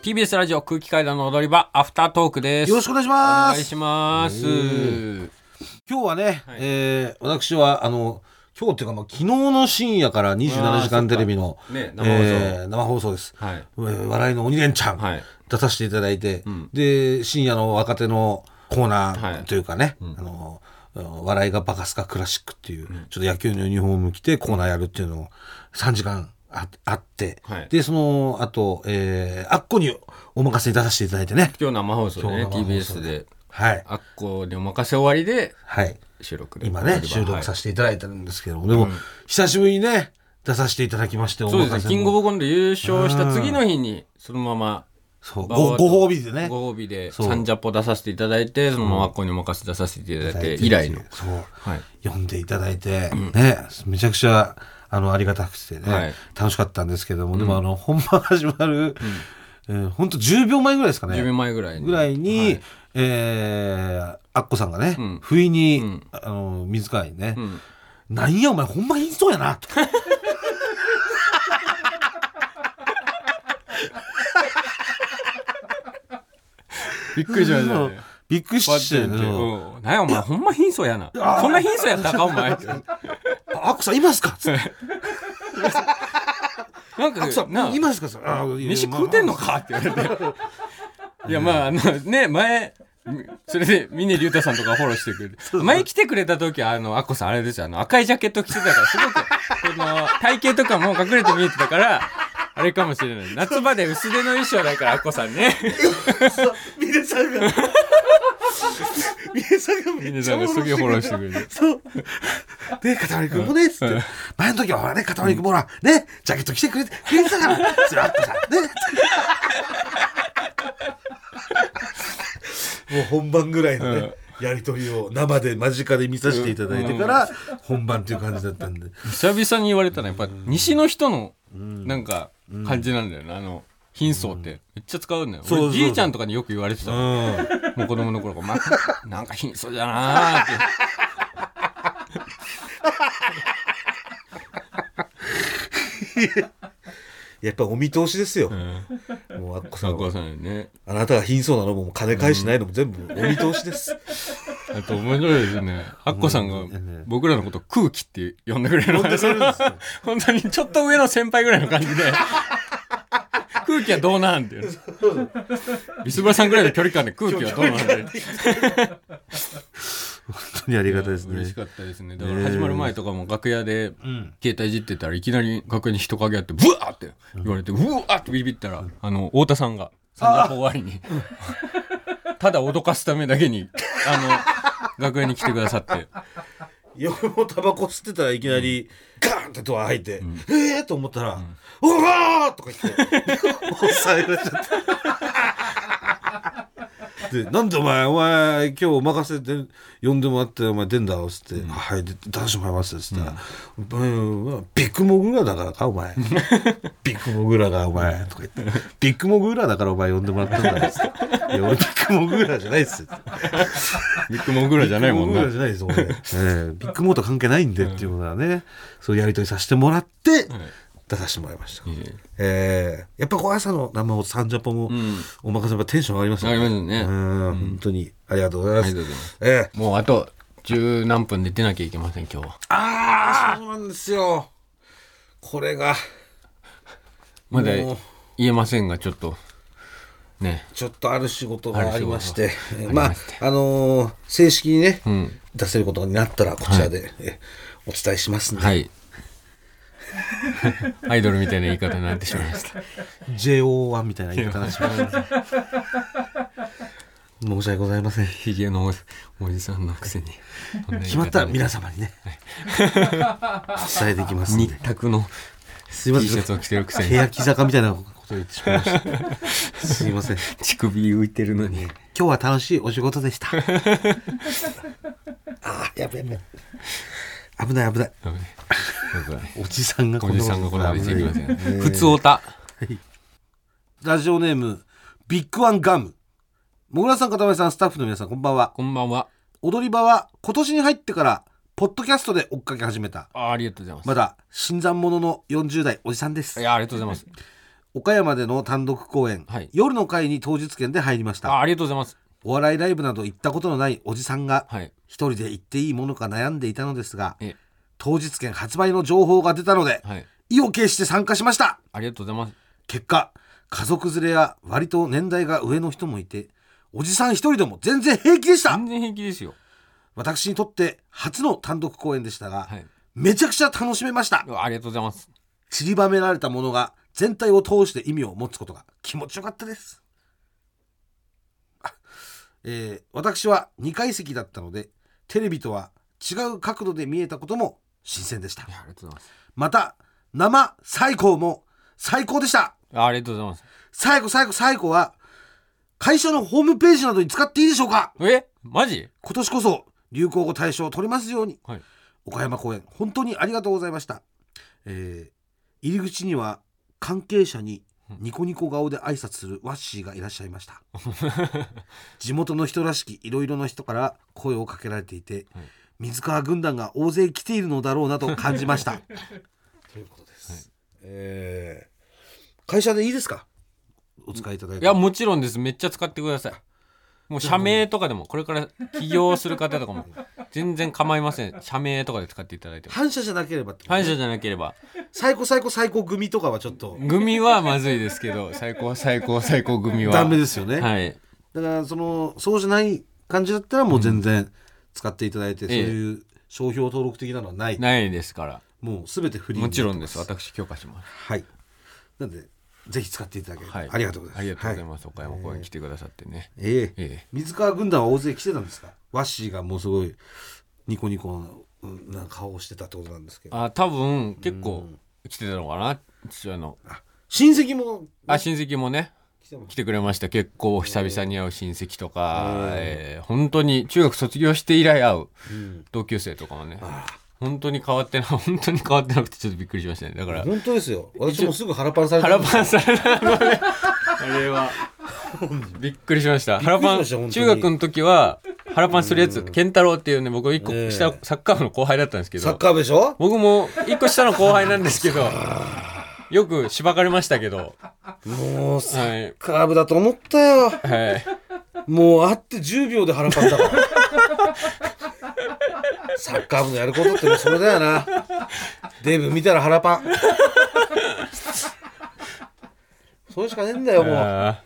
TBS ラジオ空気階段の踊り場アフタートークです。 よろしくお願いします。 お願いします。 今日はね、 はい、 私は今日っていうか、昨日の深夜から27時間テレビの、 ね、 生放送です、 はい、 笑いの鬼レンチャン、 はい、 出させていただいて、で深夜の若手のコーナーというかね、笑いがバカスカクラシックっていう、ちょっと野球のユニフォーム着てコーナーやるっていうのを3時間あって、はい、でその後、あっこにお任せ出させていただいてね、 今日生放送でね TBS で、 はい、 あっこにお任せ終わりで、 はい、 収録で今ね収録させていただいたんですけども、でも、久しぶりにね出させていただきまして、 そうですね、キングオブコント優勝した次の日にそのままそうご褒美でね、 ご褒美でサンジャポ出させていただいて、そのままあっこにお任せ出させていただいて以来の、 そう、はい、読んでいただいて、ね、めちゃくちゃありがたくてね、はい、楽しかったんですけども、でも本番始まる、ほんと10秒前ぐらいですかね、 10秒前ぐらいに、あっこさんがね、不意に、水川にね、なんやお前ほんま言いそうやなとびっくりしましたね。 びっくりしてなんやお前ほんま貧相やな、そんな貧相やったかお前あっこさんいますかなんかいますか飯食うてんのかって言われていやまあね、前それで峰竜太さんとかフォローしてくれて、前来てくれた時はあっこさんあれですよ、赤いジャケット着てたからすごく体型とかも隠れて見えてたからあれかもしれない。夏場で薄手の衣装だからあっこさんね峰さんがめっちゃすげえフォローしてくれて、 そうでかたまりくんもねっつって、前の時はねかたまりくんもねジャケット着てくれてたからあっこさんねもう本番ぐらいのね、やりとりを生で間近で見させていただいてから本番っていう感じだったんで、 久々に言われたのはやっぱ西の人のなんか感じなんだよね、貧相ってめっちゃ使うんだよ。俺じいちゃんとかによく言われてたもう子供の頃から、なんか貧相だなーってやっぱお見通しですよ、もうあっこさんはね、 あなたが貧相なのも金返しないのも全部お見通しです、 あと面白いですね、あっこさんが僕らのこと空気って呼んでくれるの本当にちょっと上の先輩ぐらいの感じで空気はどうなんっていうビスブラさんぐらいの距離感で空気はどうなんって本当にありがたいですね。 嬉しかったですね。だから始まる前とかも楽屋で携帯いじってたらいきなり楽屋に人影あってブワーって言われて、うわーってビビったら太田さんがサンジャポ終わりにただ脅かすためだけに楽屋に来てくださって、 夜もタバコ吸ってたらいきなりガーンってドア開いて、と思ったら、うわーとか言って抑えられちゃってで、なんでお前今日任せて呼んでもらってお前出んだろっつって、はい出してもらいますっつったら、ビッグモグラだからかお前ビッグモグラがお前とか言ってビッグモグラだからお前呼んでもらったんだっつって、いや俺ビッグモグラじゃないっすビッグモグラじゃないもんね、 ビッグモグラじゃないです俺、ビッグモーター関係ないんでっていうのはね、そういうやり取りさせてもらって、出させてもらいました、やっぱ朝の生をサンジャポもお任せばテンション上がりますよね。 上がりますね、 本当にありがとうございます。 もうあと10何分で出なきゃいけません今日は。 そうなんですよ、これがまだ言えませんがちょっとね、 ちょっとある仕事がありまして、まあ正式にね、出せることになったらこちらで、お伝えしますんで、 はいアイドルみたいな言い方になってしまいました。 JO1 みたいな言い方にしまいました。申し訳ございません。 ひげのおじさんのくせに決まったら皆様にね、伝えていきますんで。 日卓の T シャツを着てるくせに欅坂みたいなことを言ってしまいました。すいません。 乳首浮いてるのに今日は楽しいお仕事でした。やべえ危ないおじさんがこの場で言ってきますよ。普通おた、 ラジオネームビッグワンガム。もぐらさん、かたまりさん、スタッフの皆さん、こんばんは。 こんばんは。 踊り場は今年に入ってからポッドキャストで追っかけ始めた、 ありがとうございます。 まだ新参者の40代おじさんです。 いや、ありがとうございます。 岡山での単独公演、 はい、 夜の会に当日券で入りました。 ありがとうございます。 お笑いライブなど行ったことのないおじさんが、 はい、 一人で行っていいものか悩んでいたのですが、当日券発売の情報が出たので、 はい、 意を決して参加しました。 ありがとうございます。 結果、家族連れや割と年代が上の人もいて、おじさん一人でも全然平気でした。 全然平気ですよ。 私にとって初の単独公演でしたが、 はい、 めちゃくちゃ楽しめました。 ありがとうございます。 散りばめられたものが全体を通して意味を持つことが気持ちよかったです。私は2階席だったので、テレビとは違う角度で見えたことも新鮮でした。 ありがとうございます。 また生最高も最高でした。 ありがとうございます。 最後は会社のホームページなどに使っていいでしょうか。 マジ？ 今年こそ流行語大賞を取りますように、 はい、 岡山公演本当にありがとうございました。入り口には関係者にニコニコ顔で挨拶するワッシーがいらっしゃいました地元の人らしきいろいろな人から声をかけられていて、はい、水川軍団が大勢来ているのだろうなと感じましたということです、はい、会社でいいですか、お使いいただいて。 いやもちろんです。めっちゃ使ってください。もう社名とかでも、これから起業する方とかも全然構いません。社名とかで使っていただいても。 反社じゃなければって、 反社じゃなければ。 最高組とかはちょっと組はまずいですけど、最高組はダメですよね。 はい。 だからそうじゃない感じだったらもう全然使っていただいて、そういう商標登録的なのはないですから。 もう全てフリーに。 もちろんです。私許可します。 はい。なんでぜひ使っていただければ、はい、ありがとうございます。 ありがとうございます。岡山公園来てくださってね。 水川軍団は大勢来てたんですか。ワッシーがもうすごいニコニコな顔をしてたってことなんですけど。 多分結構来てたのかな。 親戚も、 親戚もね来てくれました。結構久々に会う親戚とか、本当に中学卒業して以来会う同級生とかもね。本当に変わってなくてちょっとびっくりしましたね。だから本当ですよ。私もすぐ腹パンされた。 あれはびっくりしました。腹パン中学の時は腹パンするやつ、健太郎っていうね、僕1個下、サッカー部の後輩だったんですけど、 サッカー部でしょ。僕も1個下の後輩なんですけどよくしばかれましたけど、 もうサッカー部だと思ったよ、はい、もう会って10秒で腹パンだからサッカー部のやることってもうそれだよな。デブ見たら腹パンそれしかねえんだよもう。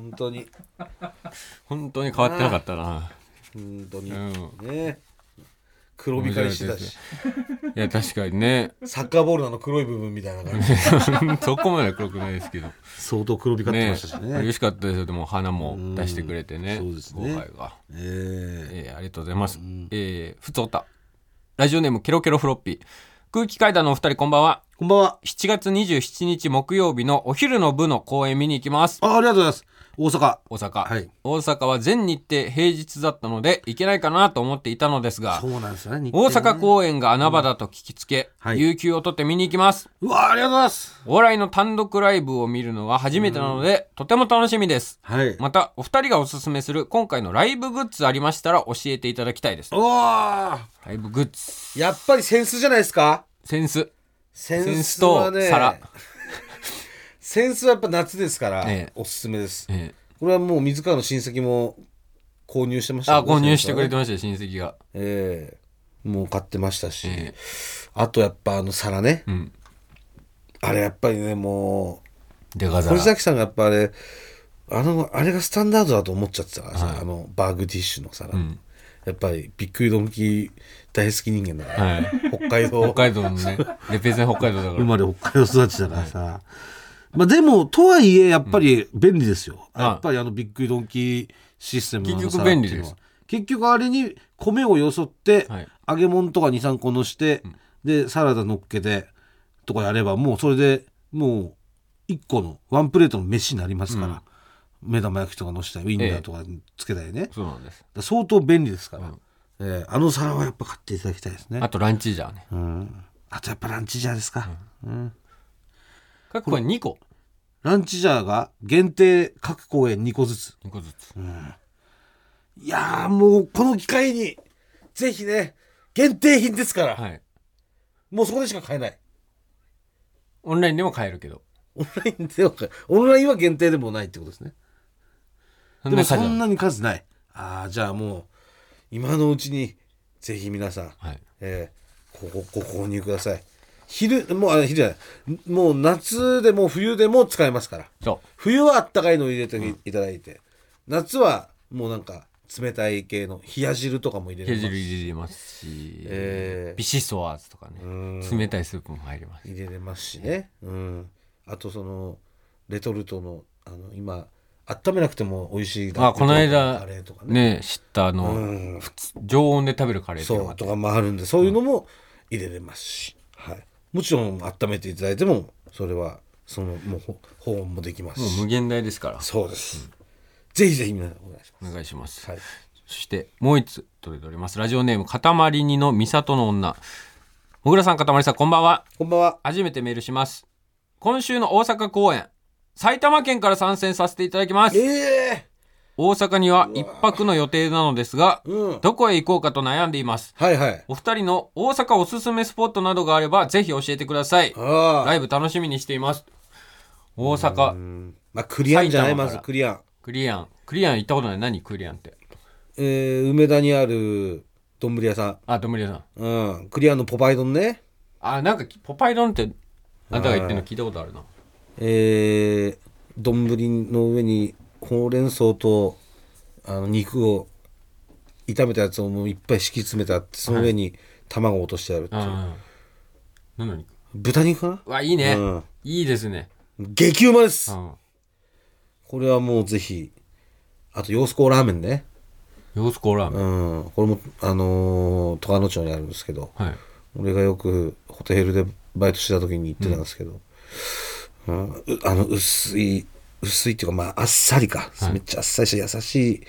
本当に変わってなかったな。 本当に、ね、黒光りしてたし。 いや確かにね、 サッカーボールの黒い部分みたいな感じそこまでは黒くないですけど相当黒光ってましたしね。 嬉しかったですよ。でも花も出してくれてね。 そうですね、 後輩が、ありがとうございます。ふつおたラジオネームケロケロフロッピー。空気階段のお二人こんばんは。 こんばんは。 7月27日木曜日のお昼の部の公演見に行きます。 ありがとうございます。大阪、 はい、大阪は全日程平日だったので行けないかなと思っていたのですが、 そうなんですよね、 大阪公演が穴場だと聞きつけ、有給を取って見に行きます。 うわ、ありがとうございます。 お笑いの単独ライブを見るのは初めてなので、とても楽しみです、またお二人がおすすめする今回のライブグッズありましたら教えていただきたいです。 ライブグッズ、 やっぱりセンスじゃないですか。 センスと皿センスはやっぱ夏ですから、おすすめです、これはもう水川の親戚も購入してました、 購入してくれてましたよ、親戚が。 もう買ってましたし、あとやっぱ皿ね、あれやっぱりね、もうでか皿、 堀崎さんがやっぱあれがスタンダードだと思っちゃってたからさ、バーグティッシュの皿、やっぱりびっくりドンキー大好き人間だから、北海道のねレペゼン北海道だから生まれ北海道育ちだからさ、でもとはいえやっぱり便利ですよ、やっぱりびっくりドンキーシステムの結局便利です。 結局あれに米をよそって、揚げ物とか 2,3 個のして、でサラダ乗っけてとかやればもうそれでもう1個のワンプレートの飯になりますから、目玉焼きとかのしたりウインナーとかつけたりね、 そうなんです。 相当便利ですから、あの皿はやっぱ買っていただきたいですね。 あとランチジャーね、 あとやっぱランチジャーですか、 各公演2個ランチジャーが限定各公演2個ずつ、いやーもうこの機会にぜひね、限定品ですから、もうそこでしか買えない。 オンラインでも買えるけどオンラインではオンラインは限定でもないってことですね。でもそんなに数ない。じゃあもう今のうちにぜひ皆さん、 はい、 ご購入ください。昼じゃないもう夏でも冬でも使えますから。 そう冬はあったかいのを入れていただいて、夏はもうなんか冷たい系の冷や汁とかも入れれます。 冷や汁入れますし、ビシソワーズとかね、冷たいスープも入ります。 入れれますしね。あとそのレトルトの今温めなくても美味しいこの間カレーとかね知った常温で食べるカレーそうとかもあるんで、そういうのも入れれますし、はい、もちろん温めていただいてもそれはもう保温もできますし、 もう無限大ですから。 そうです、ぜひぜひ皆さんお願いします、 はい、 そしてもう一つ取れております。ラジオネームかたまりにのみさとの女。もぐらさん、かたまりさん、こんばんは。 こんばんは。 初めてメールします。今週の大阪公演、埼玉県から参戦させていただきます。大阪には一泊の予定なのですが、どこへ行こうかと悩んでいます。 はいはい。 お二人の大阪おすすめスポットなどがあればぜひ教えてください。ライブ楽しみにしています。大阪、 クリアンじゃない。まずクリアン行ったことない。何クリアンって？ 梅田にある丼屋さん。 丼屋さん。クリアンのポパイ丼ね。 なんかポパイ丼ってあんたが言ってるの聞いたことあるな。 丼の上にほうれん草と肉を炒めたやつをもういっぱい敷き詰めてあって、その上に卵を落としてあるっていう、 何の肉？ 豚肉かな。 いいね、いいですね。 激うまです、これはもうぜひ。あとヨースコーラーメンね。 ヨースコーラーメン、これも十和野町にあるんですけど、俺がよくホテルでバイトしてた時に行ってたんですけど、薄いっていうかあっさりか、めっちゃあっさりして優しい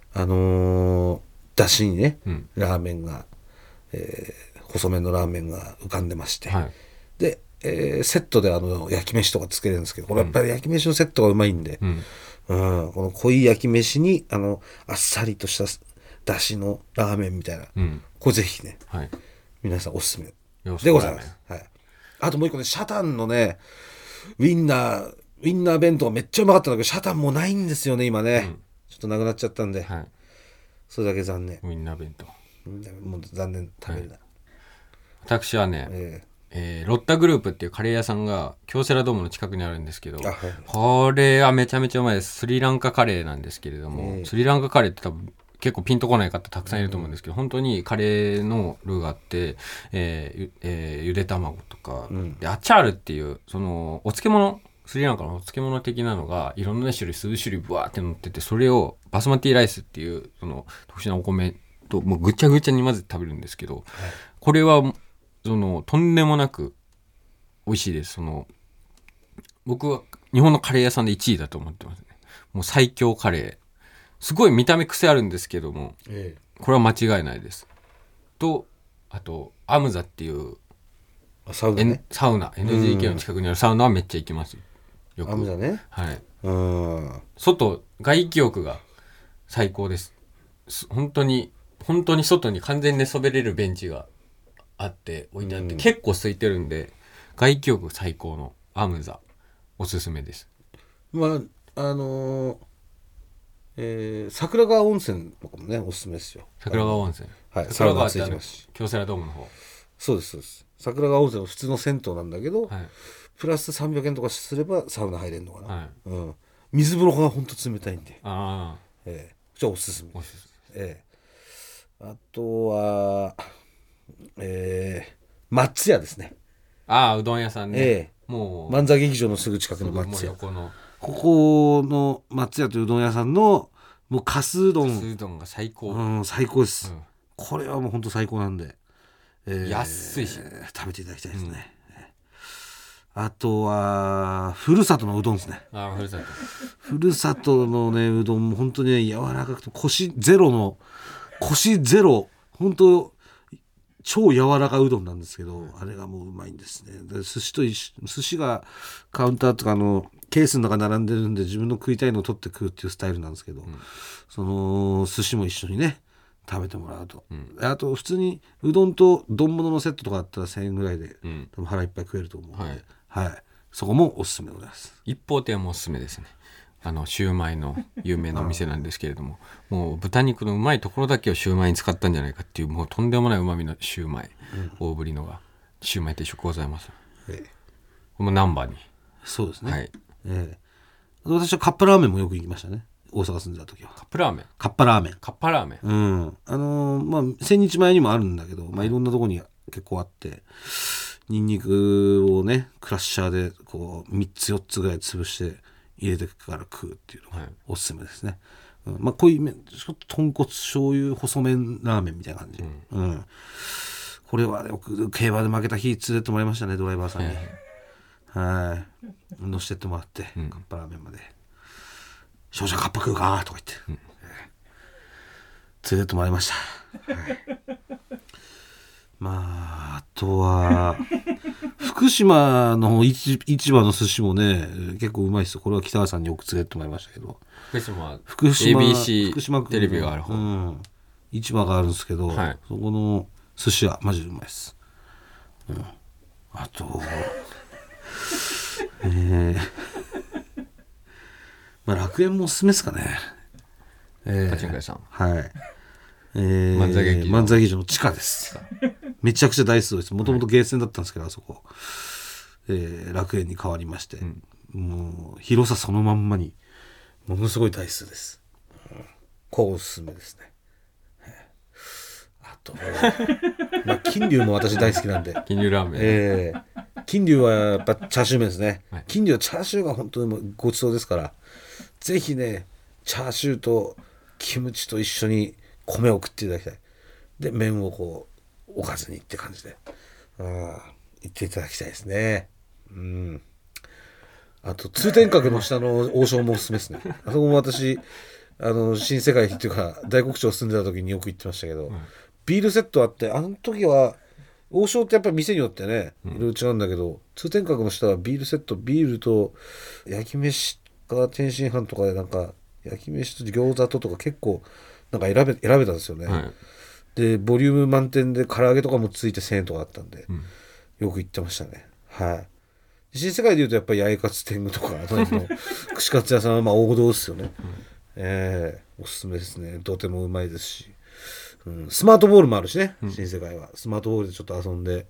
だしにね、ラーメンが、細麺のラーメンが浮かんでまして、で、セットで焼き飯とかつけれるんですけど、これやっぱり焼き飯のセットがうまいんで、この濃い焼き飯にあっさりとしただしのラーメンみたいな、これぜひね、皆さんおすすめでございます。あともう一個ね、シャタンのねウインナー弁当がめっちゃうまかったんだけど、シャタンもうないんですよね今ね、ちょっとなくなっちゃったんで、それだけ残念。 ウインナー弁当もう残念、食べれない。 私はね、ロッタグループっていうカレー屋さんが京セラドームの近くにあるんですけど、これはめちゃめちゃうまいです。スリランカカレーなんですけれども、スリランカカレーって多分結構ピンとこない方たくさんいると思うんですけど、本当にカレーのルーがあって、ゆで卵とか、でアチャールっていうそのお漬物、スリランカのお漬物的なのがいろんな種類数種類ブワーって乗ってて、それをバスマティライスっていうその特殊なお米ともうぐちゃぐちゃに混ぜて食べるんですけど、これはとんでもなく美味しいです。僕は日本のカレー屋さんで1位だと思ってますね。もう最強カレー。すごい見た目癖あるんですけども、これは間違いないです。と、あとアムザっていうサウナね。 NGK の近くにあるサウナはめっちゃ行きます。よく。 アムザね。 外気浴が最高です。本当に外に完全に寝そべれるベンチがあって置いてあって、結構空いてるんで外気浴最高のアムザおすすめです。 桜川温泉とかもねおすすめですよ。 桜川温泉、 桜川ついてますし、 京セラドームの方。 そうです桜川温泉は普通の銭湯なんだけど、プラス300円とかすればサウナ入れるのかな、水風呂がほんと冷たいんで、じゃあおすすめ。あとは松屋ですね。 うどん屋さんね。 もう万座劇場のすぐ近くの松屋。ここの松屋といううどん屋さんのもうかすうどんが最高。 最高です、これはもう本当最高なんで、 安いし、 食べていただきたいですね。あとはふるさとのうどんですね。ふるさとのねうどんも本当にね柔らかくてコシゼロ本当超柔らかうどんなんですけど、あれがもううまいんですね。で寿司がカウンターとかケースの中並んでるんで、自分の食いたいのを取って食うっていうスタイルなんですけど、その寿司も一緒にね食べてもらうと、あと普通にうどんと丼物のセットとかあったら1000円ぐらいで、多分腹いっぱい食えると思うので、 そこもおすすめでございます。 一方店もおすすめですね。シューマイの有名なお店なんですけれども、もう豚肉のうまいところだけをシューマイに使ったんじゃないかっていう、もうとんでもないうまみのシューマイ、大ぶりのがシューマイ定食ございます。もう難波に。 そうですね、 はい。 私はカップラーメンもよく行きましたね、大阪住んでた時は。 カップラーメン、 カッパラーメン、 カッパラーメン、 まあ千日前にもあるんだけど、まあいろんなとこに結構あって、ニンニクをねクラッシャーでこう3つ4つぐらい潰して入れてから食うっていうのがおすすめですね、まあ濃いめ、ちょっと豚骨醤油細麺ラーメンみたいな感じ、これはよく競馬で負けた日連れてってもらいましたね、ドライバーさんに。乗せてってもらって、カップラーメンまで少々カップ食うかとか言って、連れてってもらいました、まああとは福島の市場の寿司もね結構うまいですよ。これは北川さんによく連れてってもらいましたけど、 福島 ABC 福島テレビがある方、 市場があるんですけど、そこの寿司はマジでうまいです、あとまあ楽園もおすすめですかね。 パチンコ屋さん、 漫才劇場の地下です。めちゃくちゃ大好きです。もともとゲーセンだったんですけど、あそこ、楽園に変わりまして、もう広さそのまんまにものすごい大好きです。こうおすすめですね。あと、まあ、金龍も私大好きなんで、 金龍ラーメン、 金龍はやっぱチャーシュー麺ですね、金龍はチャーシューが本当にごちそうですから、ぜひねチャーシューとキムチと一緒に米を食っていただきたい。で麺をこうおかずにって感じでいっていただきたいですね。あと通天閣の下の王将もおすすめですね。あそこも私新世界っていうか大黒町住んでた時によく行ってましたけど、ビールセットあって、あの時は王将ってやっぱり店によってねいろいろ違うんだけど、通天閣の下はビールセット、ビールと焼き飯か天津飯とかで、なんか焼き飯と餃子とか結構なんか選べたんですよね、でボリューム満点で唐揚げとかもついて1000円とかだったんで、よく行ってましたね。新世界でいうとやっぱり八重勝天狗とか串カツ屋さんはまあ王道ですよね、おすすめですね。とてもうまいですし、スマートボールもあるしね、新世界はスマートボールでちょっと遊んで、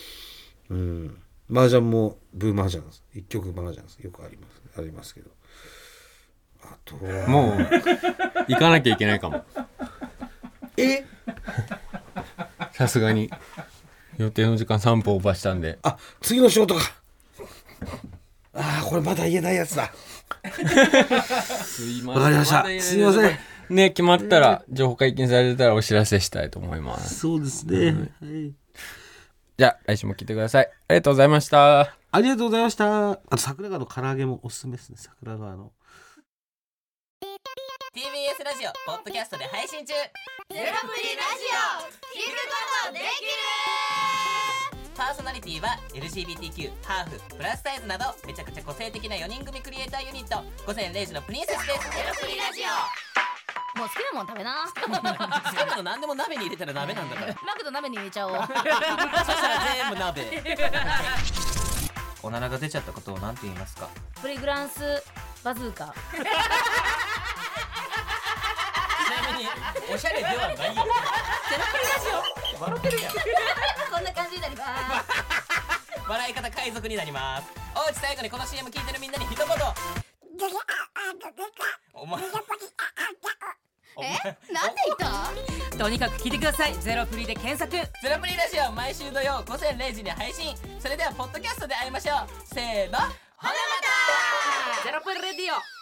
麻雀もブーマージャンです、一曲麻雀です、よくありますけど、あとはもう行かなきゃいけないかも。さすがに予定の時間3分オーバーしたんで、 次の仕事か。これまだ言えないやつだ。わかりました。すいませんね、決まったら情報解禁されたらお知らせしたいと思います。 そうですね、 じゃあ来週も聞いてください。ありがとうございました。 ありがとうございました。あと桜川の唐揚げもおすすめですね。桜川の TBS ラジオポッドキャストで配信中。ゼロプリラジオ聞くことできる。パーソナリティは LGBTQ、ハーフ、プラスサイズなどめちゃくちゃ個性的な4人組クリエイターユニット午前0時のプリンセスです。ゼロプリラジオ、もう好きなもん食べな。好きなの何でも鍋に入れたら鍋なんだから。マクド鍋に入れちゃおう。そしたら全部鍋。おならが出ちゃったことを何て言いますか？ プリグランスバズーカ。 ちなみにおしゃれではないよ。ゼロプリラジオ笑ってるやん。 こんな感じになります。 笑い方海賊になります。おうち最後にこの CM 聞いてるみんなに一言。お前なんで言った？とにかく聞いてください。ゼロプリで検索。 ゼロプリラジオ毎週土曜午前0時に配信。それではポッドキャストで会いましょう。せーの、ほなまた。 ゼロプリレディオ。